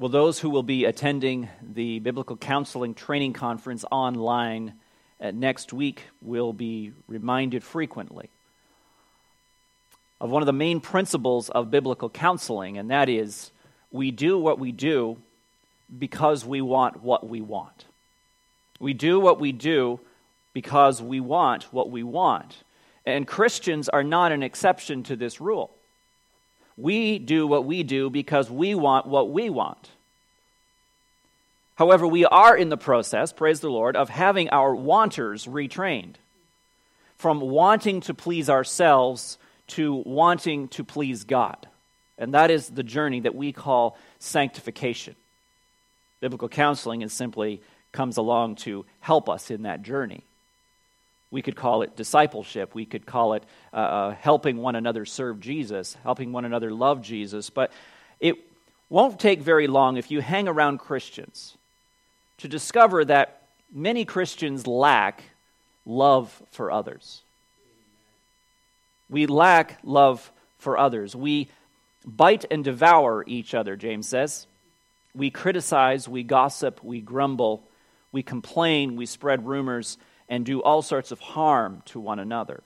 Well, those who will be attending the Biblical Counseling Training Conference online next week will be reminded frequently of one of the main principles of biblical counseling, and that is, we do what we do because we want what we want. We do what we do because we want what we want. And Christians are not an exception to this rule. We do what we do because we want what we want. However, we are in the process, praise the Lord, of having our wanters retrained from wanting to please ourselves to wanting to please God. And that is the journey that we call sanctification. Biblical counseling simply comes along to help us in that journey. We could call it discipleship. We could call it helping one another serve Jesus, helping one another love Jesus. But it won't take very long if you hang around Christians to discover that many Christians lack love for others. We lack love for others. We bite and devour each other, James says. We criticize, we gossip, we grumble, we complain, we spread rumors, and do all sorts of harm to one another.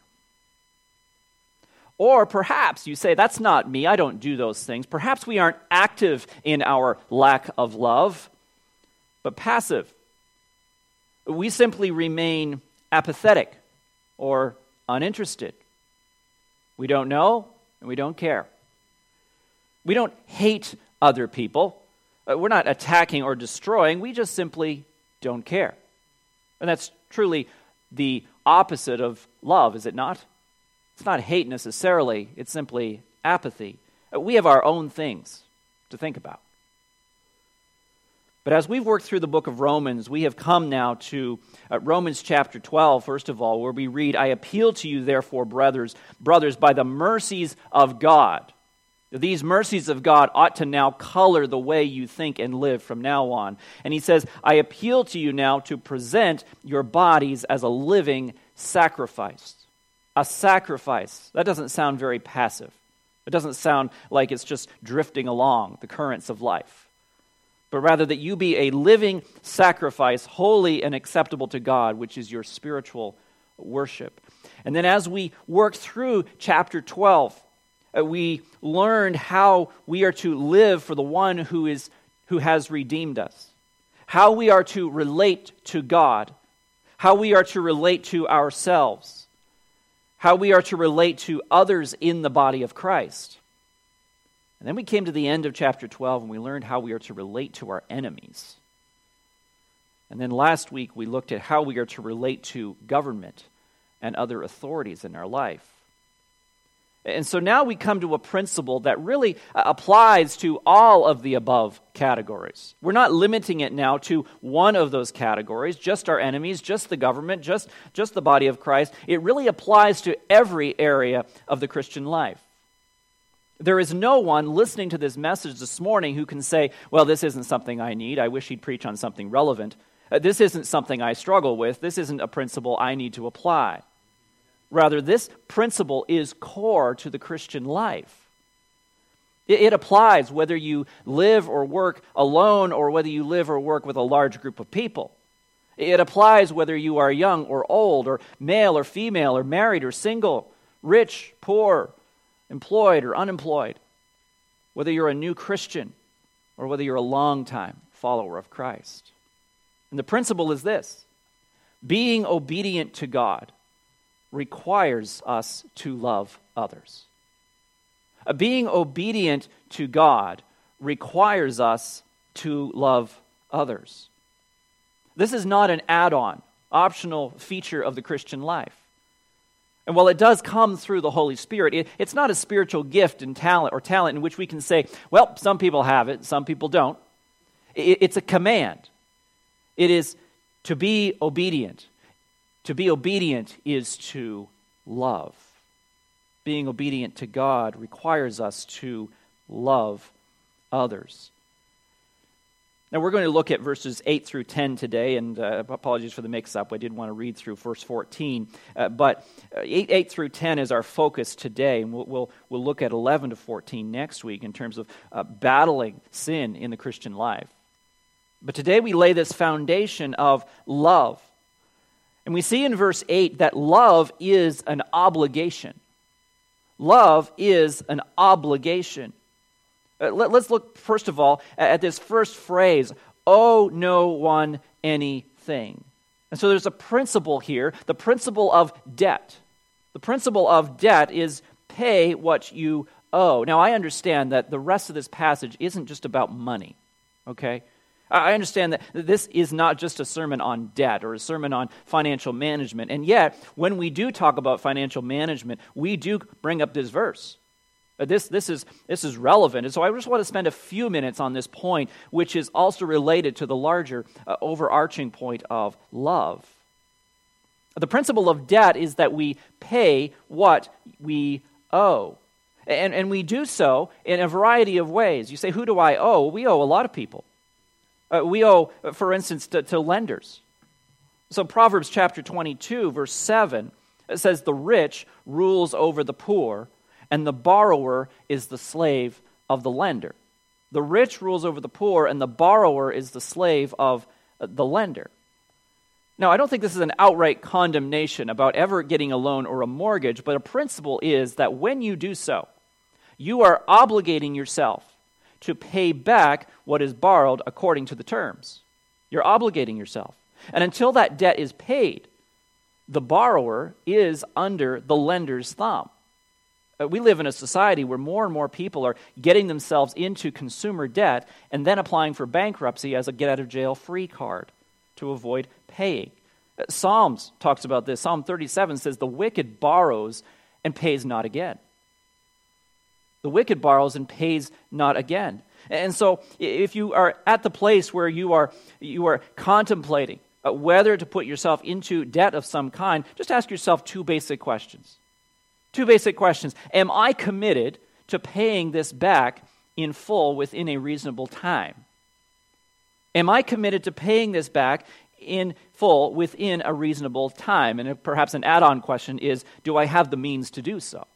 Or perhaps you say, that's not me, I don't do those things. Perhaps we aren't active in our lack of love, but passive. We simply remain apathetic or uninterested. We don't know and we don't care. We don't hate other people. We're not attacking or destroying. We just simply don't care. And that's truly the opposite of love, is it not? It's not hate necessarily. It's simply apathy. We have our own things to think about. But as we've worked through the book of Romans, we have come now to Romans chapter 12, first of all, where we read, I appeal to you, therefore, brothers, by the mercies of God. These mercies of God ought to now color the way you think and live from now on. And he says, I appeal to you now to present your bodies as a living sacrifice. A sacrifice. That doesn't sound very passive. It doesn't sound like it's just drifting along the currents of life. But rather that you be a living sacrifice, holy and acceptable to God, which is your spiritual worship. And then as we work through chapter 12, we learned how we are to live for the one who has redeemed us, how we are to relate to God, how we are to relate to ourselves, how we are to relate to others in the body of Christ. And then we came to the end of chapter 12 and we learned how we are to relate to our enemies. And then last week we looked at how we are to relate to government and other authorities in our life. And so now we come to a principle that really applies to all of the above categories. We're not limiting it now to one of those categories, just our enemies, just the government, just the body of Christ. It really applies to every area of the Christian life. There is no one listening to this message this morning who can say, well, this isn't something I need. I wish he'd preach on something relevant. This isn't something I struggle with. This isn't a principle I need to apply. Rather, this principle is core to the Christian life. It applies whether you live or work alone or whether you live or work with a large group of people. It applies whether you are young or old or male or female or married or single, rich, poor, employed or unemployed, whether you're a new Christian or whether you're a long-time follower of Christ. And the principle is this: being obedient to God requires us to love others. Being obedient to God requires us to love others. This is not an add-on, optional feature of the Christian life. And while it does come through the Holy Spirit, it's not a spiritual gift and talent in which we can say, well, some people have it, some people don't. It's a command. It is to be obedient. To be obedient is to love. Being obedient to God requires us to love others. Now we're going to look at verses 8 through 10 today, and apologies for the mix-up. I did want to read through verse 14, but 8 through 10 is our focus today, and we'll look at 11 to 14 next week in terms of battling sin in the Christian life. But today we lay this foundation of love, and we see in verse 8 that love is an obligation. Love is an obligation. Let's look, first of all, at this first phrase, owe no one anything. And so there's a principle here, the principle of debt. The principle of debt is pay what you owe. Now, I understand that the rest of this passage isn't just about money, okay? I understand that this is not just a sermon on debt or a sermon on financial management. And yet, when we do talk about financial management, we do bring up this verse. This is relevant. And so I just want to spend a few minutes on this point, which is also related to the larger overarching point of love. The principle of debt is that we pay what we owe. And we do so in a variety of ways. You say, who do I owe? We owe a lot of people. We owe, for instance, to lenders. So Proverbs chapter 22, verse 7, it says, the rich rules over the poor, and the borrower is the slave of the lender. The rich rules over the poor, and the borrower is the slave of the lender. Now, I don't think this is an outright condemnation about ever getting a loan or a mortgage, but a principle is that when you do so, you are obligating yourself to pay back what is borrowed according to the terms. You're obligating yourself. And until that debt is paid, the borrower is under the lender's thumb. We live in a society where more and more people are getting themselves into consumer debt and then applying for bankruptcy as a get-out-of-jail-free card to avoid paying. Psalms talks about this. Psalm 37 says, the wicked borrows and pays not again. The wicked borrows and pays not again. And so if you are at the place where you are contemplating whether to put yourself into debt of some kind, just ask yourself two basic questions. Two basic questions. Am I committed to paying this back in full within a reasonable time? Am I committed to paying this back in full within a reasonable time? And perhaps an add-on question is, do I have the means to do so?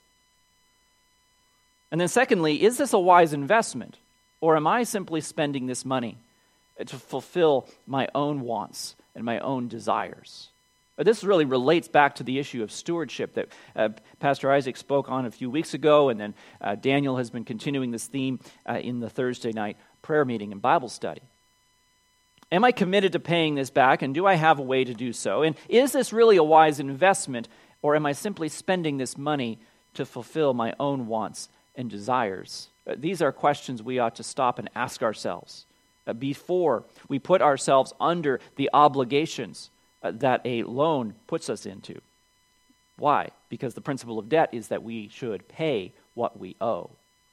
And then secondly, is this a wise investment? Or am I simply spending this money to fulfill my own wants and my own desires? This really relates back to the issue of stewardship that Pastor Isaac spoke on a few weeks ago, and then Daniel has been continuing this theme in the Thursday night prayer meeting and Bible study. Am I committed to paying this back, and do I have a way to do so? And is this really a wise investment, or am I simply spending this money to fulfill my own wants and desires? These are questions we ought to stop and ask ourselves before we put ourselves under the obligations that a loan puts us into. Why? Because the principle of debt is that we should pay what we owe.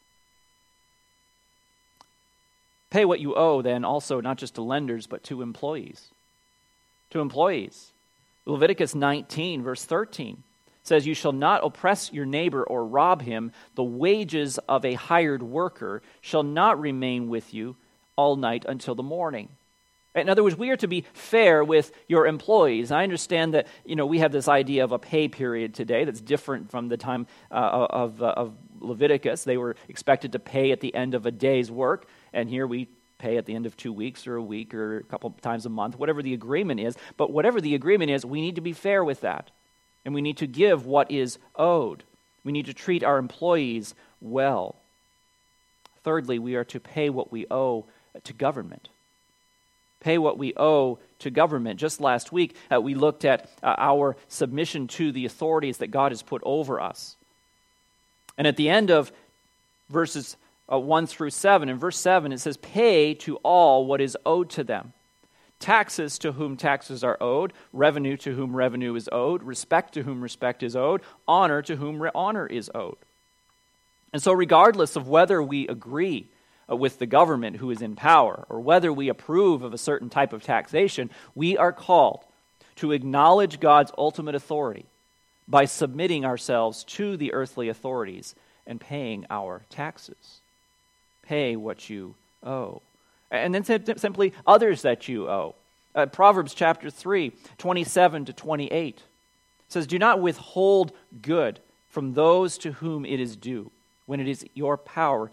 Pay what you owe, then, also not just to lenders, but to employees. To employees. Leviticus 19, verse 13 says, you shall not oppress your neighbor or rob him. The wages of a hired worker shall not remain with you all night until the morning. In other words, we are to be fair with your employees. I understand that we have this idea of a pay period today that's different from the time of Leviticus. They were expected to pay at the end of a day's work, and here we pay at the end of 2 weeks or a week or a couple times a month, whatever the agreement is. But whatever the agreement is, we need to be fair with that, and we need to give what is owed. We need to treat our employees well. Thirdly, we are to pay what we owe to government. Pay what we owe to government. Just last week, we looked at our submission to the authorities that God has put over us. And at the end of verses 1 through 7, in verse 7, it says, pay to all what is owed to them. Taxes to whom taxes are owed, revenue to whom revenue is owed, respect to whom respect is owed, honor to whom honor is owed. And so regardless of whether we agree with the government who is in power, or whether we approve of a certain type of taxation, we are called to acknowledge God's ultimate authority by submitting ourselves to the earthly authorities and paying our taxes. Pay what you owe. And then simply others that you owe. Proverbs chapter 3, 27 to 28 says, "Do not withhold good from those to whom it is due, when it is in your power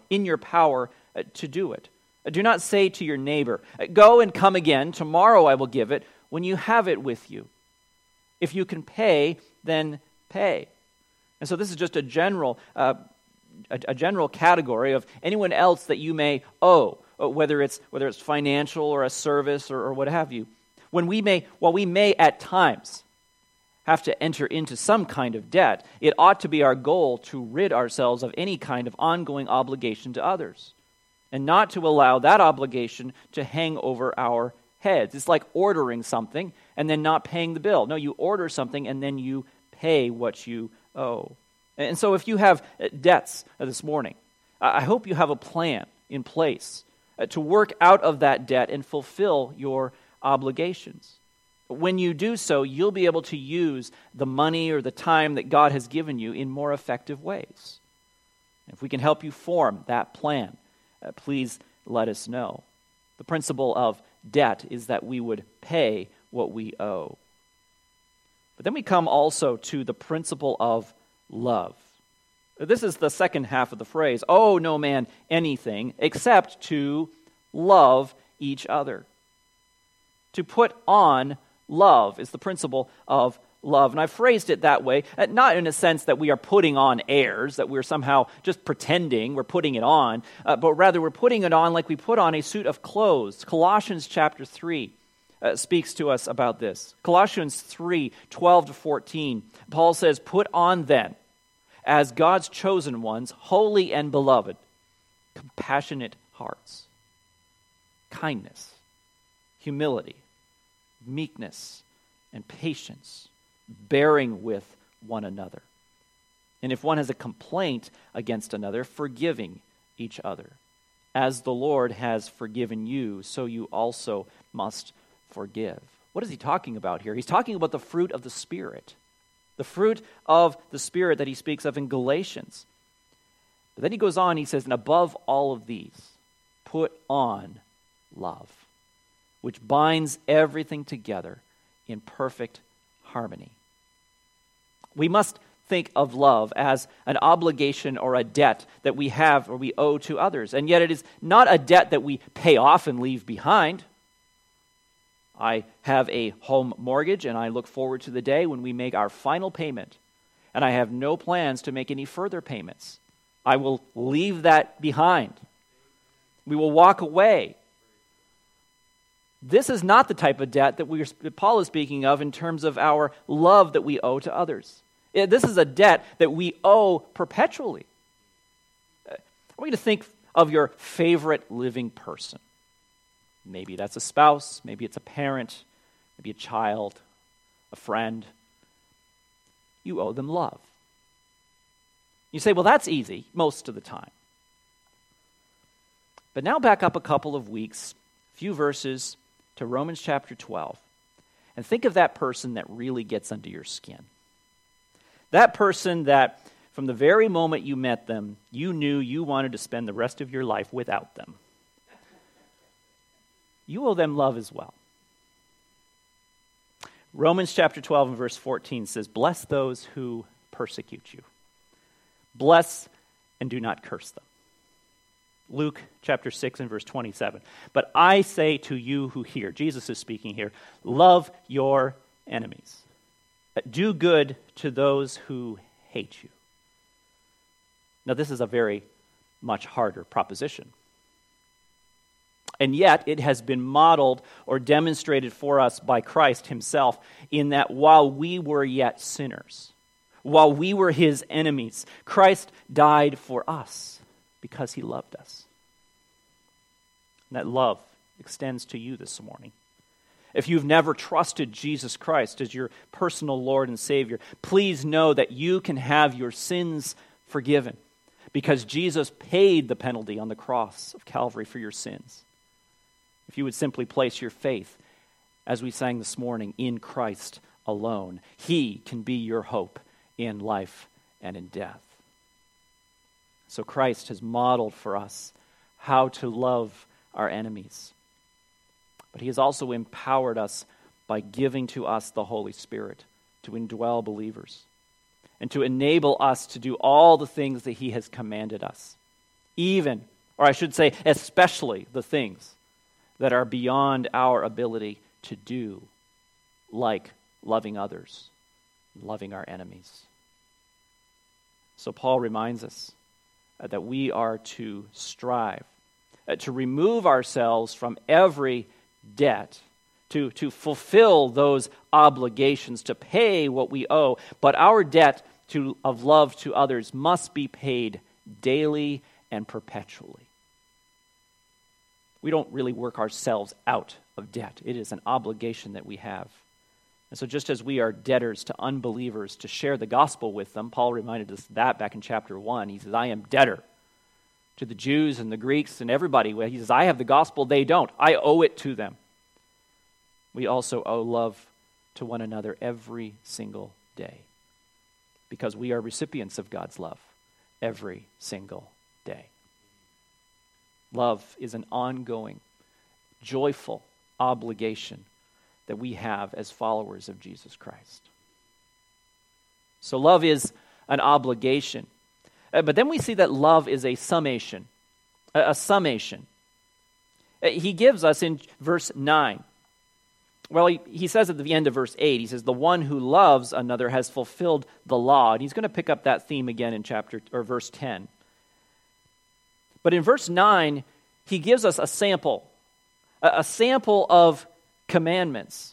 to do it. Do not say to your neighbor, 'Go and come again, tomorrow I will give it,' when you have it with you. If you can pay, then pay." And so this is just a general category of anyone else that you may owe, whether it's financial or a service or what have you. While we may at times have to enter into some kind of debt, it ought to be our goal to rid ourselves of any kind of ongoing obligation to others, and not to allow that obligation to hang over our heads. It's like ordering something and then not paying the bill. No, you order something and then you pay what you owe. And so if you have debts this morning, I hope you have a plan in place to work out of that debt and fulfill your obligations. When you do so, you'll be able to use the money or the time that God has given you in more effective ways. If we can help you form that plan, please let us know. The principle of debt is that we would pay what we owe. But then we come also to the principle of love. This is the second half of the phrase, "Owe no man anything except to love each other." To put on love is the principle of love. And I've phrased it that way, not in a sense that we are putting on airs, that we're somehow just pretending we're putting it on, but rather we're putting it on like we put on a suit of clothes. Colossians chapter 3 speaks to us about this. Colossians 3, 12 to 14, Paul says, "Put on then, as God's chosen ones, holy and beloved, compassionate hearts, kindness, humility, meekness, and patience, bearing with one another. And if one has a complaint against another, forgiving each other. As the Lord has forgiven you, so you also must forgive." What is he talking about here? He's talking about the fruit of the Spirit. The fruit of the Spirit that he speaks of in Galatians. But then he goes on, he says, "And above all of these, put on love, which binds everything together in perfect harmony." We must think of love as an obligation or a debt that we have or we owe to others. And yet it is not a debt that we pay off and leave behind. I have a home mortgage, and I look forward to the day when we make our final payment, and I have no plans to make any further payments. I will leave that behind. We will walk away. This is not the type of debt that Paul is speaking of in terms of our love that we owe to others. This is a debt that we owe perpetually. I want you to think of your favorite living person. Maybe that's a spouse, maybe it's a parent, maybe a child, a friend. You owe them love. You say, well, that's easy most of the time. But now back up a couple of weeks, a few verses to Romans chapter 12, and think of that person that really gets under your skin. That person that from the very moment you met them, you knew you wanted to spend the rest of your life without them. You owe them love as well. Romans chapter 12 and verse 14 says, "Bless those who persecute you. Bless and do not curse them." Luke chapter 6 and verse 27. "But I say to you who hear," Jesus is speaking here, "love your enemies. Do good to those who hate you." Now this is a very much harder proposition. And yet, it has been modeled or demonstrated for us by Christ himself in that while we were yet sinners, while we were his enemies, Christ died for us because he loved us. And that love extends to you this morning. If you've never trusted Jesus Christ as your personal Lord and Savior, please know that you can have your sins forgiven because Jesus paid the penalty on the cross of Calvary for your sins. If you would simply place your faith, as we sang this morning, in Christ alone, he can be your hope in life and in death. So Christ has modeled for us how to love our enemies. But he has also empowered us by giving to us the Holy Spirit to indwell believers and to enable us to do all the things that he has commanded us, even, or I should say, especially the things that are beyond our ability to do, like loving others, loving our enemies. So Paul reminds us that we are to strive to remove ourselves from every debt, to fulfill those obligations, to pay what we owe. But our debt of love to others must be paid daily and perpetually. We don't really work ourselves out of debt. It is an obligation that we have. And so just as we are debtors to unbelievers to share the gospel with them, Paul reminded us that back in chapter 1. He says, I am debtor to the Jews and the Greeks and everybody. He says, I have the gospel, they don't. I owe it to them. We also owe love to one another every single day because we are recipients of God's love every single day. Love is an ongoing, joyful obligation that we have as followers of Jesus Christ. So love is an obligation. But then we see that love is a summation. A summation. He gives us in verse 9. Well, he says at the end of verse 8, he says, the one who loves another has fulfilled the law. And he's going to pick up that theme again in verse 10. But in verse 9, he gives us a sample of commandments.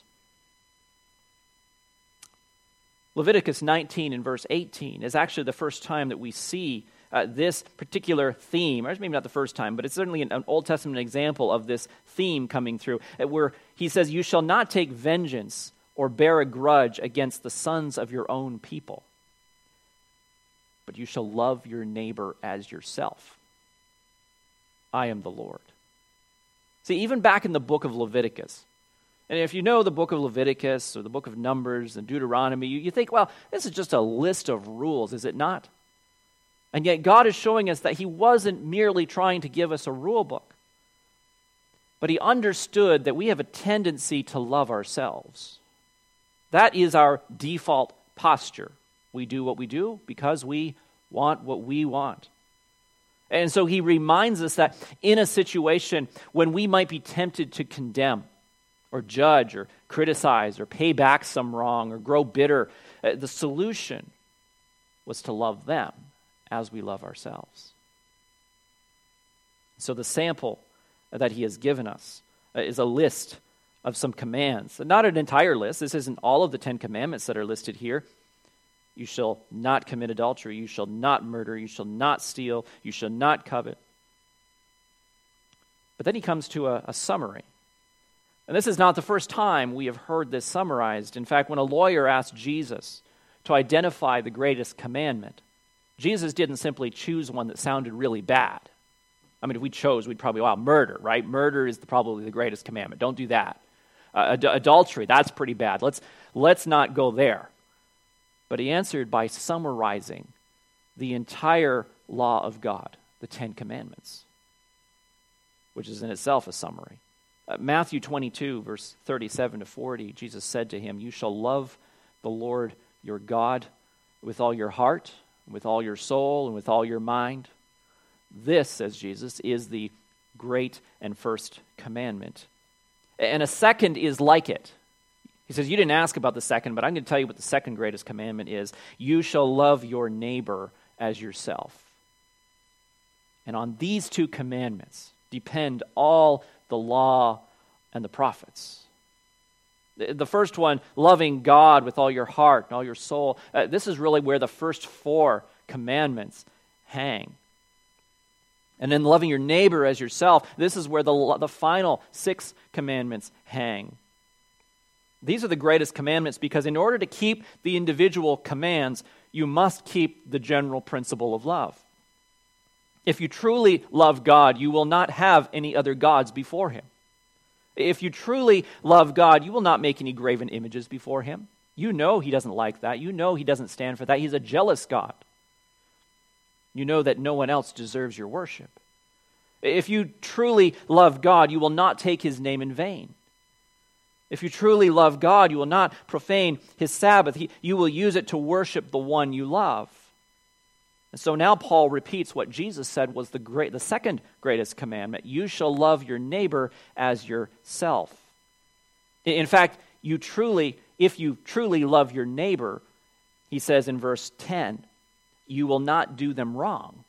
Leviticus 19 and verse 18 is actually the first time that we see this particular theme, or maybe not the first time, but it's certainly an Old Testament example of this theme coming through, where he says, you shall not take vengeance or bear a grudge against the sons of your own people, but you shall love your neighbor as yourself. I am the Lord. See, even back in the book of Leviticus, and if you know the book of Leviticus or the book of Numbers and Deuteronomy, you think, well, this is just a list of rules, is it not? And yet God is showing us that he wasn't merely trying to give us a rule book, but he understood that we have a tendency to love ourselves. That is our default posture. We do what we do because we want what we want. And so he reminds us that in a situation when we might be tempted to condemn or judge or criticize or pay back some wrong or grow bitter, the solution was to love them as we love ourselves. So the sample that he has given us is a list of some commands. Not an entire list. This isn't all of the 10 commandments that are listed here. You shall not commit adultery. You shall not murder. You shall not steal. You shall not covet. But then he comes to a summary. And this is not the first time we have heard this summarized. In fact, when a lawyer asked Jesus to identify the greatest commandment, Jesus didn't simply choose one that sounded really bad. I mean, if we chose, we'd probably, murder, right? Murder is probably the greatest commandment. Don't do that. Adultery, that's pretty bad. Let's not go there. But he answered by summarizing the entire law of God, the 10 commandments, which is in itself a summary. Matthew 22, verse 37 to 40, Jesus said to him, you shall love the Lord your God with all your heart, with all your soul, and with all your mind. This, says Jesus, is the great and first commandment. And a second is like it. He says, you didn't ask about the second, but I'm going to tell you what the second greatest commandment is. You shall love your neighbor as yourself. And on these 2 commandments depend all the law and the prophets. The first one, loving God with all your heart and all your soul, this is really where the first 4 commandments hang. And then loving your neighbor as yourself, this is where the final 6 commandments hang. These are the greatest commandments because in order to keep the individual commands, you must keep the general principle of love. If you truly love God, you will not have any other gods before him. If you truly love God, you will not make any graven images before him. You know he doesn't like that. You know he doesn't stand for that. He's a jealous God. You know that no one else deserves your worship. If you truly love God, you will not take his name in vain. If you truly love God, you will not profane his Sabbath. You will use it to worship the one you love. And so now Paul repeats what Jesus said was the second greatest commandment. You shall love your neighbor as yourself. In fact, if you truly love your neighbor, he says in verse 10, you will not do them wrong.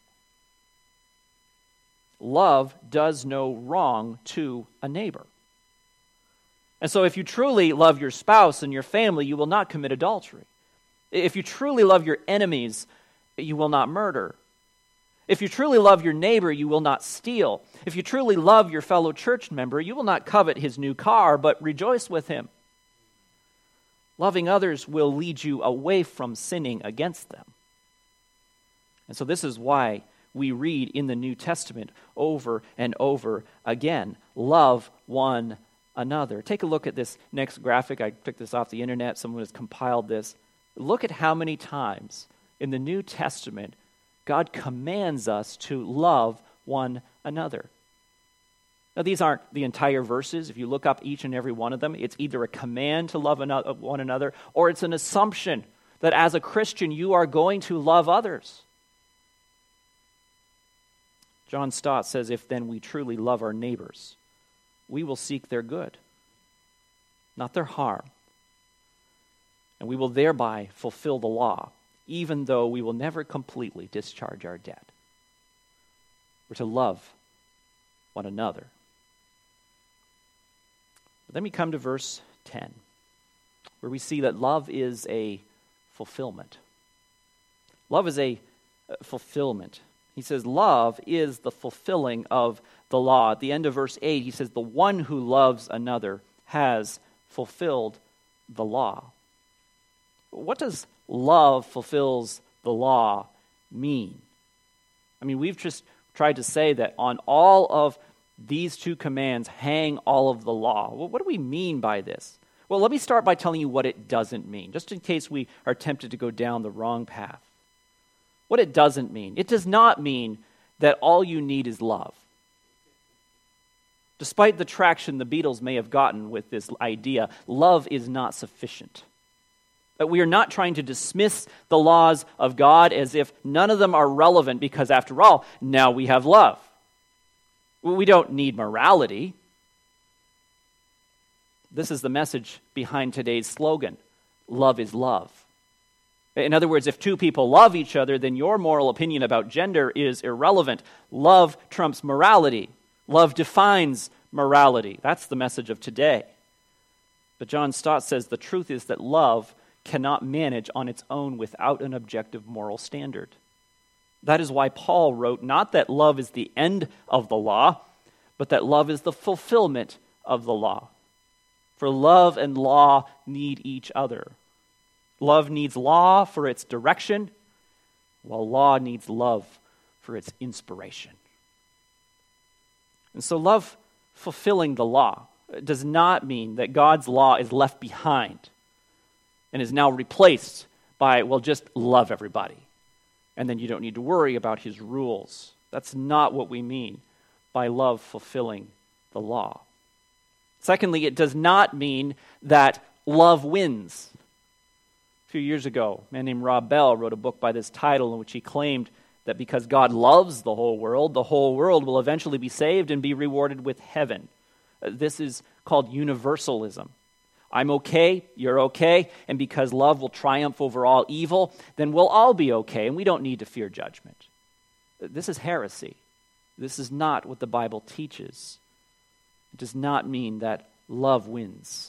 Love does no wrong to a neighbor. And so if you truly love your spouse and your family, you will not commit adultery. If you truly love your enemies, you will not murder. If you truly love your neighbor, you will not steal. If you truly love your fellow church member, you will not covet his new car, but rejoice with him. Loving others will lead you away from sinning against them. And so this is why we read in the New Testament over and over again, love one another. Take a look at this next graphic. I took this off the internet. Someone has compiled this. Look at how many times in the New Testament God commands us to love one another. Now, these aren't the entire verses. If you look up each and every one of them, it's either a command to love one another, or it's an assumption that as a Christian you are going to love others. John Stott says, if then we truly love our neighbors, we will seek their good, not their harm. And we will thereby fulfill the law, even though we will never completely discharge our debt. We're to love one another. But then we come to verse 10, where we see that love is a fulfillment. Love is a fulfillment. He says, love is the fulfilling of the law. At the end of verse 8, he says, the one who loves another has fulfilled the law. What does love fulfills the law mean? I mean, we've just tried to say that on all of these two commands hang all of the law. Well, what do we mean by this? Well, let me start by telling you what it doesn't mean, just in case we are tempted to go down the wrong path. What it doesn't mean. It does not mean that all you need is love. Despite the traction the Beatles may have gotten with this idea, love is not sufficient. But we are not trying to dismiss the laws of God as if none of them are relevant because, after all, now we have love. We don't need morality. This is the message behind today's slogan, love is love. In other words, if two people love each other, then your moral opinion about gender is irrelevant. Love trumps morality. Love defines morality. That's the message of today. But John Stott says the truth is that love cannot manage on its own without an objective moral standard. That is why Paul wrote not that love is the end of the law, but that love is the fulfillment of the law. For love and law need each other. Love needs law for its direction, while law needs love for its inspiration. And so love fulfilling the law does not mean that God's law is left behind and is now replaced by, well, just love everybody, and then you don't need to worry about his rules. That's not what we mean by love fulfilling the law. Secondly, it does not mean that love wins. A few years ago, a man named Rob Bell wrote a book by this title in which he claimed that because God loves the whole world will eventually be saved and be rewarded with heaven. This is called universalism. I'm okay, you're okay, and because love will triumph over all evil, then we'll all be okay, and we don't need to fear judgment. This is heresy. This is not what the Bible teaches. It does not mean that love wins.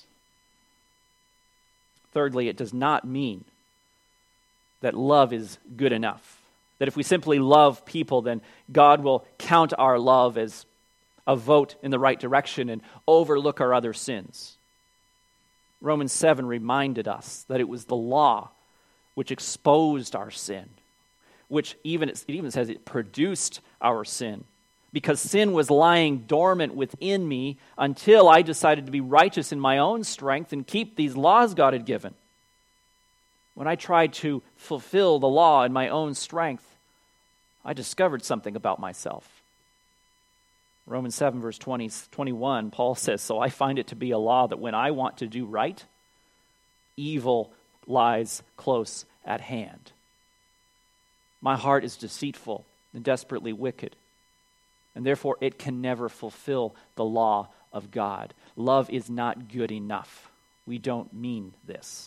Thirdly, it does not mean that love is good enough. That if we simply love people, then God will count our love as a vote in the right direction and overlook our other sins. Romans 7 reminded us that it was the law which exposed our sin, which it even says it produced our sin, because sin was lying dormant within me until I decided to be righteous in my own strength and keep these laws God had given. When I tried to fulfill the law in my own strength, I discovered something about myself. Romans 7, verse 21, Paul says, "So I find it to be a law that when I want to do right, evil lies close at hand. My heart is deceitful and desperately wicked, and therefore it can never fulfill the law of God." Love is not good enough. We don't mean this.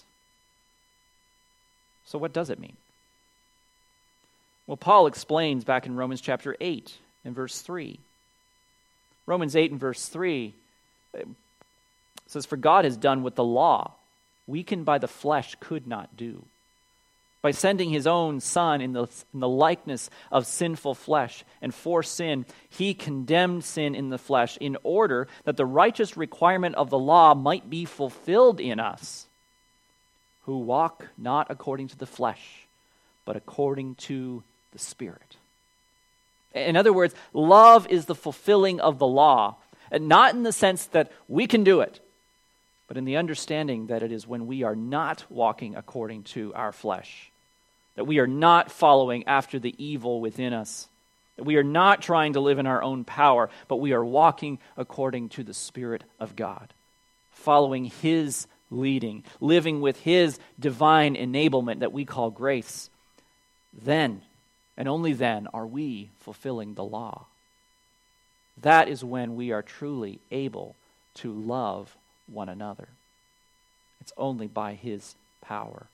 So what does it mean? Well, Paul explains back in Romans chapter 8 and verse 3. Romans 8 and verse 3 says, "For God has done what the law, weakened by the flesh, could not do. By sending his own Son in the likeness of sinful flesh, and for sin, he condemned sin in the flesh in order that the righteous requirement of the law might be fulfilled in us, who walk not according to the flesh, but according to the Spirit." In other words, love is the fulfilling of the law, and not in the sense that we can do it, but in the understanding that it is when we are not walking according to our flesh, that we are not following after the evil within us, that we are not trying to live in our own power, but we are walking according to the Spirit of God, following His leading, living with His divine enablement that we call grace. Then, and only then, are we fulfilling the law. That is when we are truly able to love one another. It's only by His power.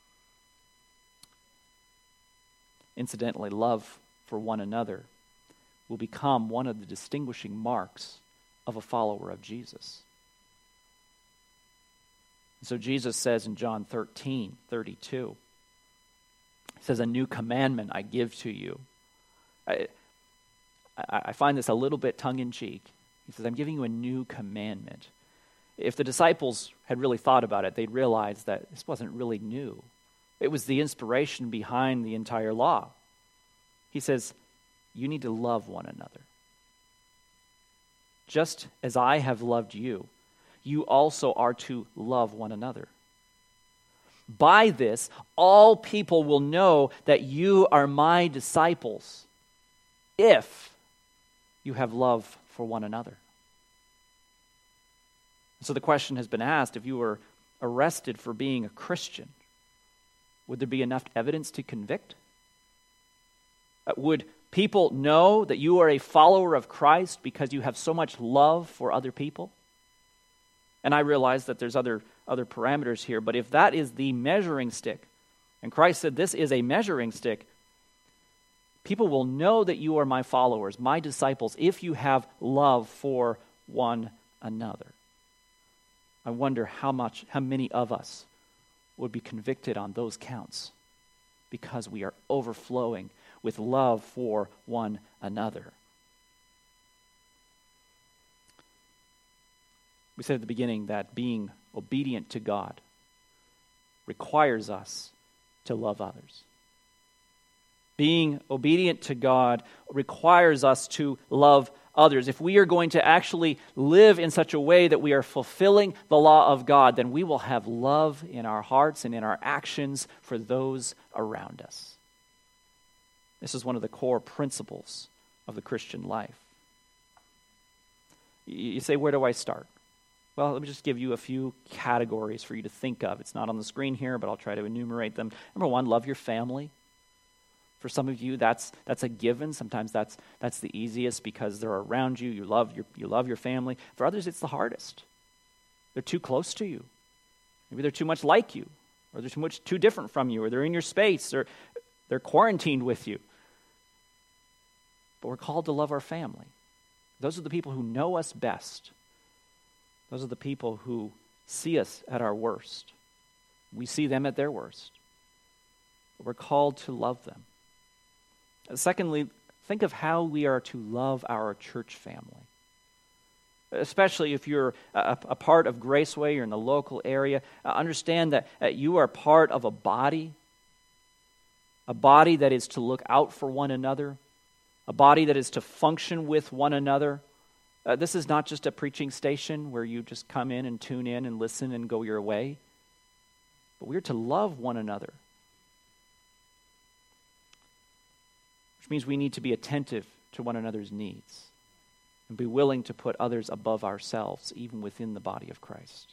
Incidentally, love for one another will become one of the distinguishing marks of a follower of Jesus. So Jesus says in John 13:32, He says, "A new commandment I give to you." I find this a little bit tongue-in-cheek. He says, "I'm giving you a new commandment." If the disciples had really thought about it, they'd realize that this wasn't really new. It was the inspiration behind the entire law. He says, you need to love one another. Just as I have loved you, you also are to love one another. By this, all people will know that you are my disciples, if you have love for one another. So the question has been asked, if you were arrested for being a Christian, would there be enough evidence to convict? Would people know that you are a follower of Christ because you have so much love for other people? And I realize that there's other parameters here, but if that is the measuring stick, and Christ said this is a measuring stick, people will know that you are my followers, my disciples, if you have love for one another. I wonder how many of us would be convicted on those counts because we are overflowing with love for one another. We said at the beginning that being obedient to God requires us to love others. Being obedient to God requires us to love others. If we are going to actually live in such a way that we are fulfilling the law of God, then we will have love in our hearts and in our actions for those around us. This is one of the core principles of the Christian life. You say, where do I start? Well, let me just give you a few categories for you to think of. It's not on the screen here, but I'll try to enumerate them. Number one, love your family. For some of you, that's a given. Sometimes that's the easiest because they're around you. You love your family. For others, it's the hardest. They're too close to you. Maybe they're too much like you, or they're too different from you, or they're in your space, or they're quarantined with you. But we're called to love our family. Those are the people who know us best. Those are the people who see us at our worst. We see them at their worst. But we're called to love them. Secondly, think of how we are to love our church family. Especially if you're a part of Graceway, you're in the local area. Understand that you are part of a body that is to look out for one another, a body that is to function with one another. This is not just a preaching station where you just come in and tune in and listen and go your way. But we're to love one another. Which means we need to be attentive to one another's needs. and be willing to put others above ourselves, even within the body of Christ.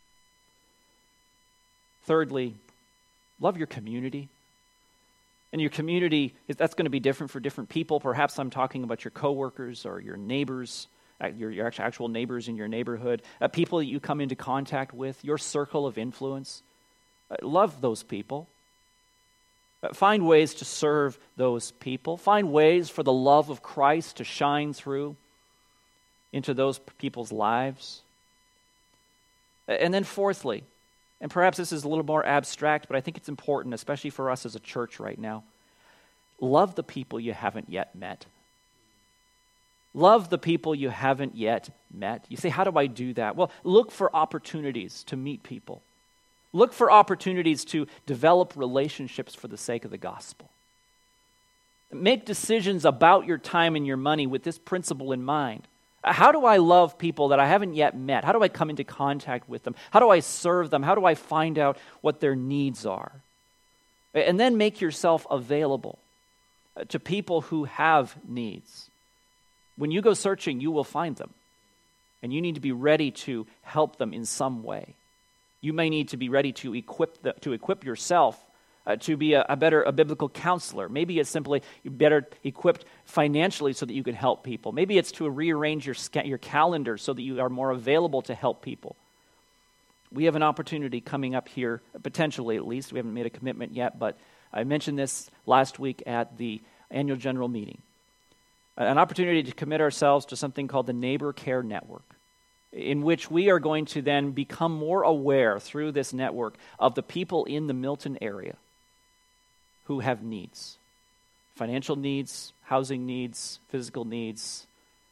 Thirdly, love your community. And your community, that's going to be different for different people. Perhaps I'm talking about your coworkers or your neighbors, your actual neighbors in your neighborhood, people that you come into contact with, your circle of influence. Love those people. Find ways to serve those people. Find ways for the love of Christ to shine through into those people's lives. And then fourthly, and perhaps this is a little more abstract, but I think it's important, especially for us as a church right now. Love the people you haven't yet met. Love the people you haven't yet met. You say, how do I do that? Well, look for opportunities to meet people. Look for opportunities to develop relationships for the sake of the gospel. Make decisions about your time and your money with this principle in mind. How do I love people that I haven't yet met? How do I come into contact with them? How do I serve them? How do I find out what their needs are? And then make yourself available to people who have needs. When you go searching, you will find them. And you need to be ready to help them in some way. You may need to be ready to equip yourself to be a biblical counselor. Maybe it's simply you're better equipped financially so that you can help people. Maybe it's to rearrange your calendar so that you are more available to help people. We have an opportunity coming up here, potentially at least. We haven't made a commitment yet, but I mentioned this last week at the annual general meeting. An opportunity to commit ourselves to something called the Neighbor Care Network, in which we are going to then become more aware through this network of the people in the Milton area who have needs. Financial needs, housing needs, physical needs.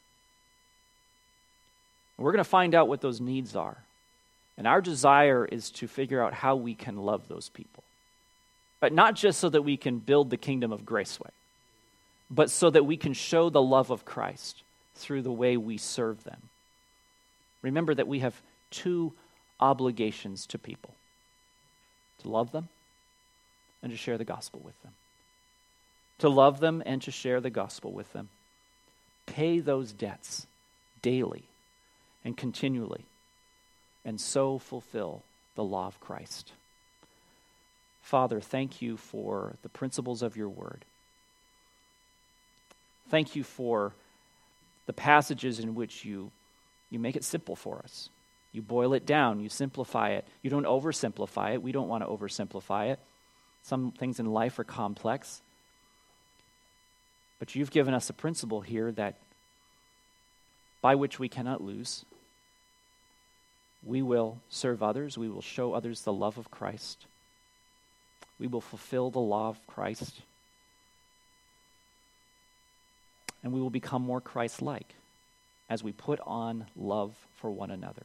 We're going to find out what those needs are. And our desire is to figure out how we can love those people. But not just so that we can build the kingdom of Graceway, but so that we can show the love of Christ through the way we serve them. Remember that we have two obligations to people: to love them and to share the gospel with them. To love them and to share the gospel with them. Pay those debts daily and continually, and so fulfill the law of Christ. Father, thank you for the principles of your word. Thank you for the passages in which you make it simple for us. You boil it down, you simplify it. You don't oversimplify it. We don't want to oversimplify it. Some things in life are complex. But you've given us a principle here that by which we cannot lose. We will serve others. We will show others the love of Christ. We will fulfill the law of Christ. And we will become more Christ-like as we put on love for one another.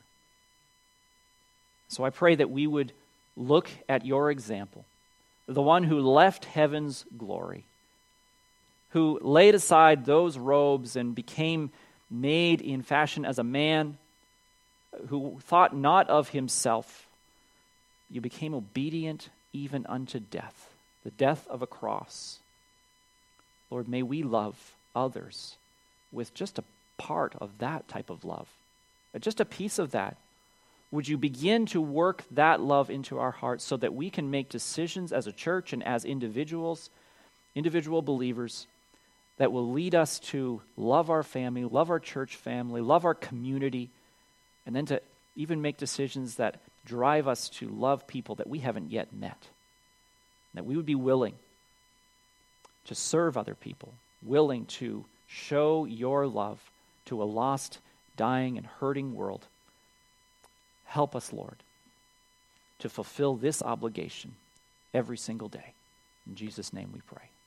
So I pray that we would look at your example, the one who left heaven's glory, who laid aside those robes and became made in fashion as a man, who thought not of himself. You became obedient even unto death, the death of a cross. Lord, may we love others with just a part of that type of love, just a piece of that. Would you begin to work that love into our hearts so that we can make decisions as a church and as individuals, individual believers, that will lead us to love our family, love our church family, love our community, and then to even make decisions that drive us to love people that we haven't yet met. That we would be willing to serve other people, willing to show your love to a lost, dying, and hurting world. Help us, Lord, to fulfill this obligation every single day. In Jesus' name we pray.